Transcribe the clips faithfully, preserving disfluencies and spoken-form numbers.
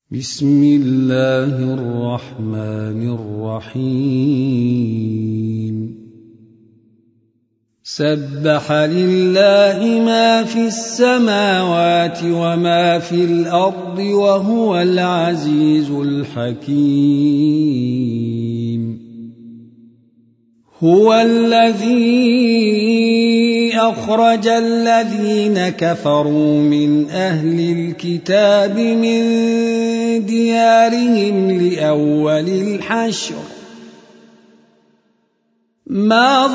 بسم الله الرحمن الرحيم سبح لله ما في السماوات وما في الأرض وهو العزيز الحكيم هو الذي أخرج الذين كفروا من أهل الكتاب من ديارهم لأول الحشر ما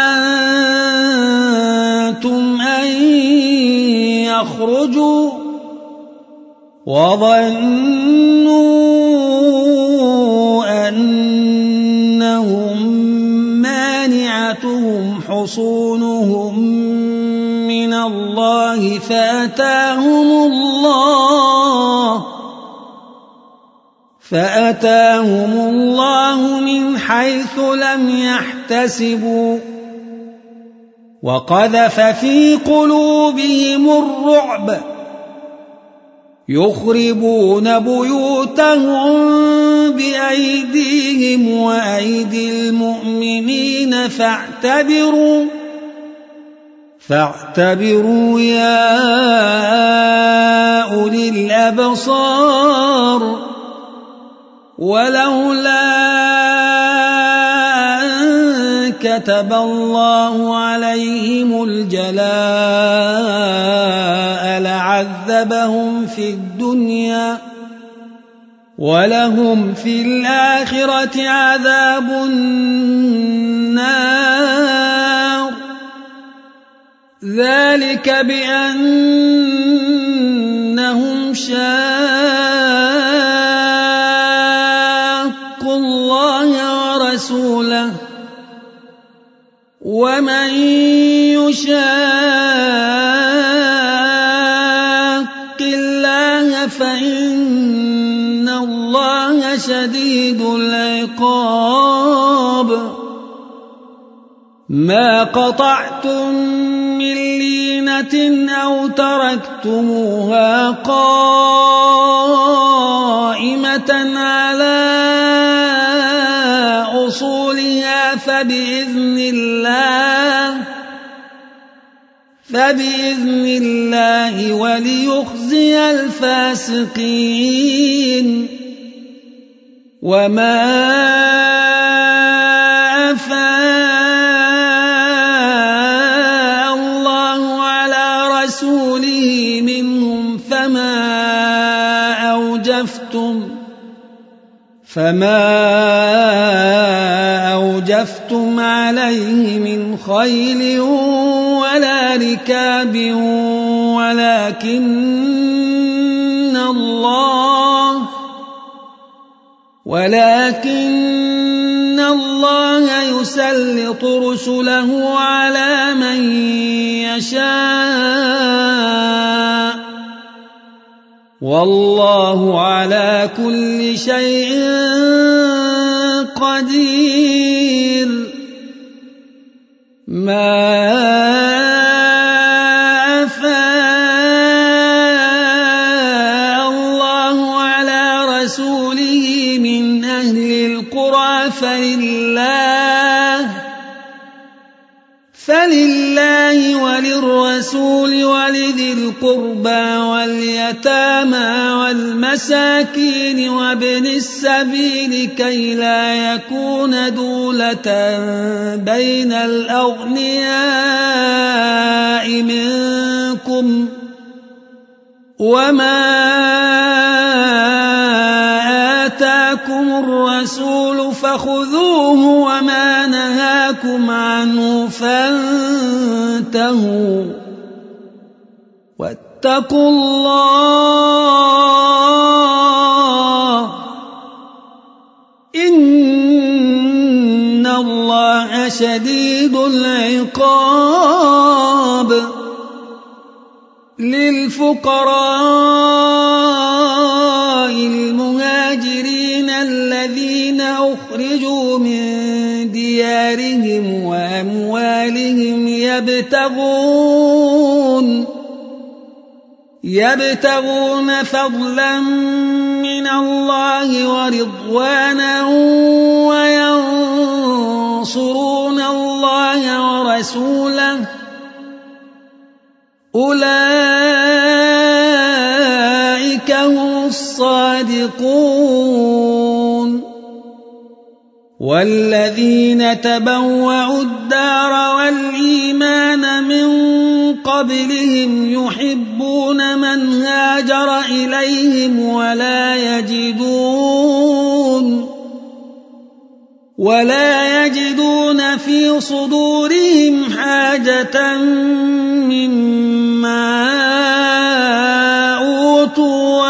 ظننتم أن يخرجوا وظنوا أنهم مانعتهم حصونهم من الله فأتاهم الله فأتاهم الله من حيث لم يحتسبوا وقذف في قلوبهم الرعب يخربون بيوتهم بأيديهم وأيدي المؤمنين فاعتبروا فاعتبروا يا أولي الأبصار ولولا أن كتب الله عليهم الجلاء لعذبهم في الدنيا ولهم في الآخرة عذاب النار ذلك بأنهم شاقوا الله ورسوله ومن يشاق الله فإن الله شديد العقاب ما قطعتم من لينة أو تركتموها قائمة على أصولها فبإذن الله فبإذن الله وليخزي الفاسقين وما أفاء الله على رسوله منهم فما أوجفتم فما أوجفتم عليه من خيل ولا ركاب ولكن الله ولكن الله يسلط رسله على من يشاء والله على كل شيء قدير ما أفاء الله على رسوله من أهل القرى فلله فلله وللرسول ولذي القربى واليتامى والمساكين وابن السبيل كي لا يكون دولة بين الأغنياء منكم وما آتاكم الرسول فخذوه وما نهاكم عنه فانتهوا واتقوا الله إن الله شديد العقاب للفقراء المهاجرين الذين أخرجوا من ديارهم وأموالهم يبتغون يبتغون فضلا من الله ورضوانا وينصرون الله ورسوله أولئك هم الصادقون والذين تبوأوا الدار والإيمان من قبلهم يحبون من هاجر إليهم ولا يجدون ولا يجدون في صدورهم حاجة مما أوتوا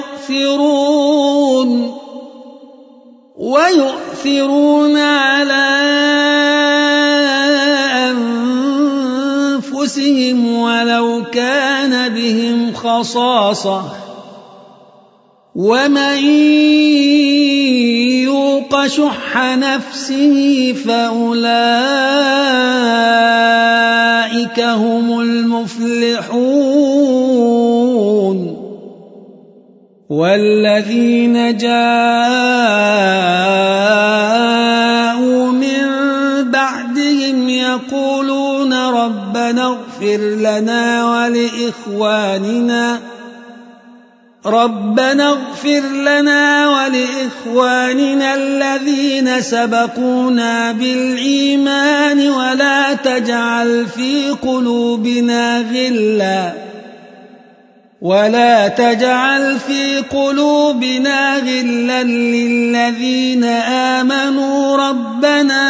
ويؤثرون ويؤثرون على أنفسهم ولو كان بهم خصاصة ومن يوق شح نفسه فأولئك هم المفلحون والذين جاءوا من بعدهم يقولون ربنا اغفر لنا ولإخواننا ربنا اغفر لنا ولإخواننا الذين سبقونا بالإيمان ولا تجعل في قلوبنا غلا ولا تجعل في قلوبنا غلا للذين آمنوا ربنا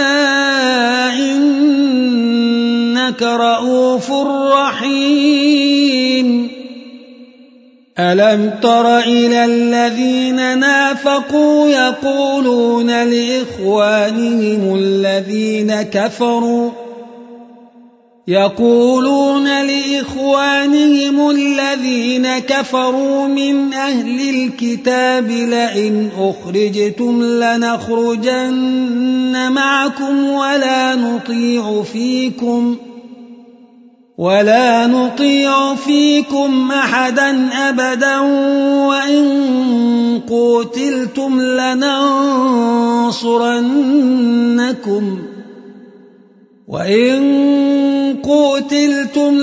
إنك رؤوف رحيم ألم تر إلى الذين نافقوا يقولون لإخوانهم الذين كفروا يقولون لإخوانهم الذين كفروا من أهل الكتاب لئن أخرجتم لنخرجن معكم ولا نطيع فيكم ولا نطيع فيكم أحدا أبدا وإن قتلتم لننصرنكم وإن قتلتم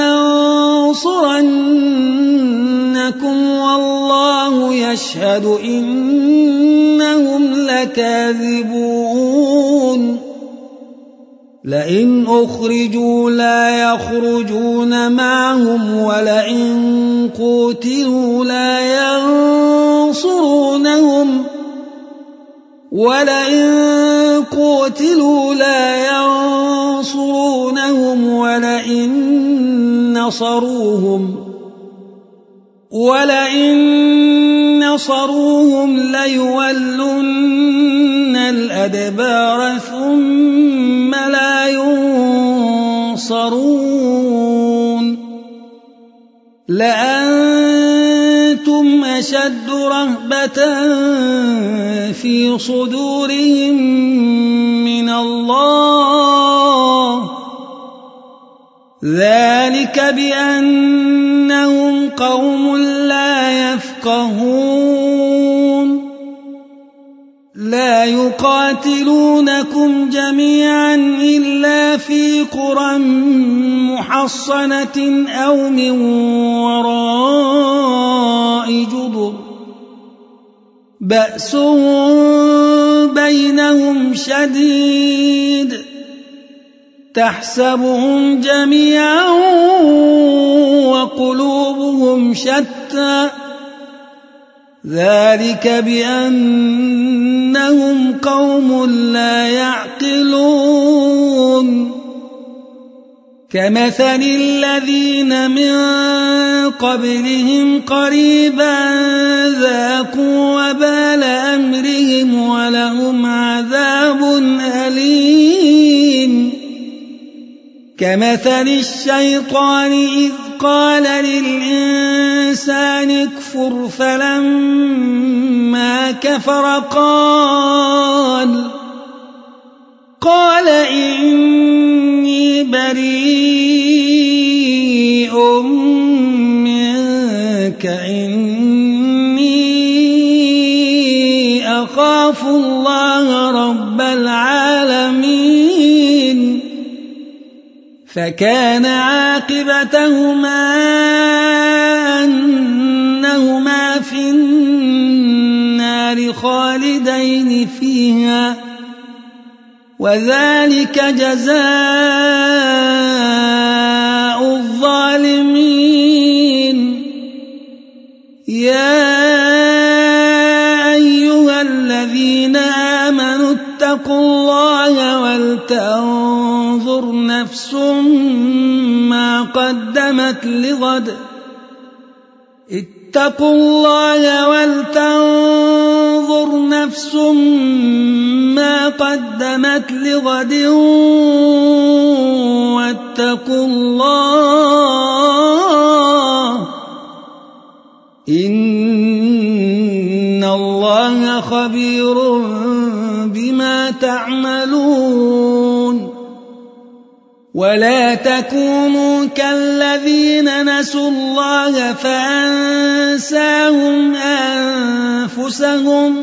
لننصرنكم والله يشهد إنهم لكاذبون لئن أخرجوا لا يخرجون معهم ولئن قتلوا لا ينصرونهم ولئن قتلوا لا ينصرونهم ولئن نصروهم ولئن نصروهم ليولن الأدبار ثم لا ينصرون لأنتم أشد رهبة في صدورهم من الله ذلك بأنهم قوم لا يفقهون لا يقاتلونكم جميعا إلا في قرى محصنة أو من وراء جدر بأسهم بينهم شديد تحسبهم جميعا وقلوبهم شتى ذلك بأنهم قوم لا يعقلون كمثل الذين من قبلهم قريبا ذاقوا وبال أمرهم ولهم عذاب أليم كمثل الشيطان إذ قال للإنسان اكفر فلما كفر قال قال إني بريء منك إني يخافوا الله رب العالمين فكان عاقبتهما أنهما في النار خالدين فيها وذلك جزاء الظالمين. يا أيها الذين آمنوا اتقوا الله ولتنظر نفس ما قدمت لغد اتقوا الله ولتنظر نفس ما قدمت لغد واتقوا الله إن الله خبير بما تعملون. ولا تكونوا كالذين نسوا الله فأنساهم أنفسهم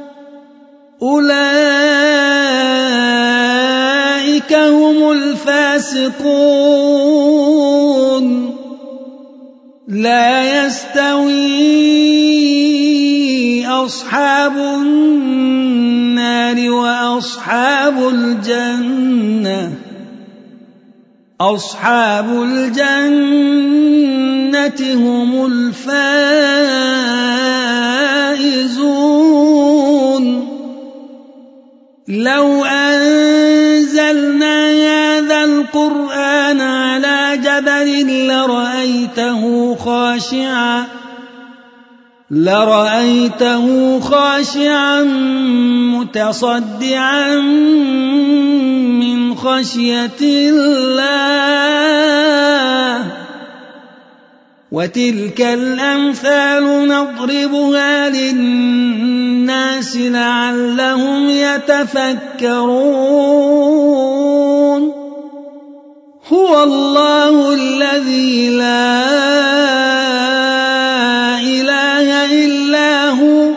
أولئك هم الفاسقون. لا يستوي أصحاب النار وأصحاب الجنة أصحاب الجنة هم الفائزون. لو أنزلنا هذا القرآن على جبل لرأيته خاشعا لرأيته خاشعا متصدعا من خشية الله. وتلك الأمثال نضربها للناس لعلهم يتفكرون. هو الله الذي لا إله إلا هو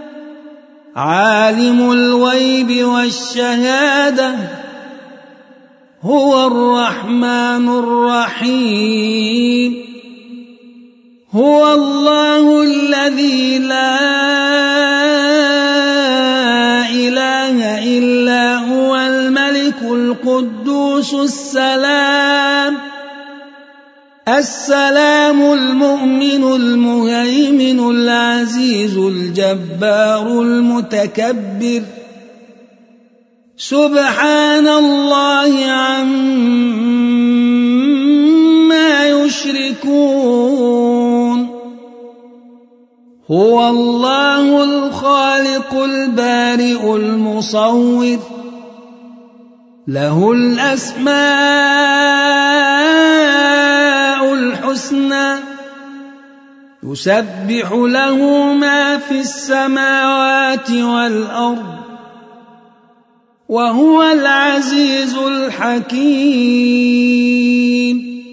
عالم الغيب والشهادة هو الرحمن الرحيم. هو الله الذي لا إله إلا هو الملك القدوس السلام السلام المؤمن المهيمن العزيز الجبار المتكبر. سبحان الله عما يشركون. هو الله الخالق البارئ المصور له الأسماء الحسنى يسبح له ما في السماوات والأرض وهو العزيز الحكيم.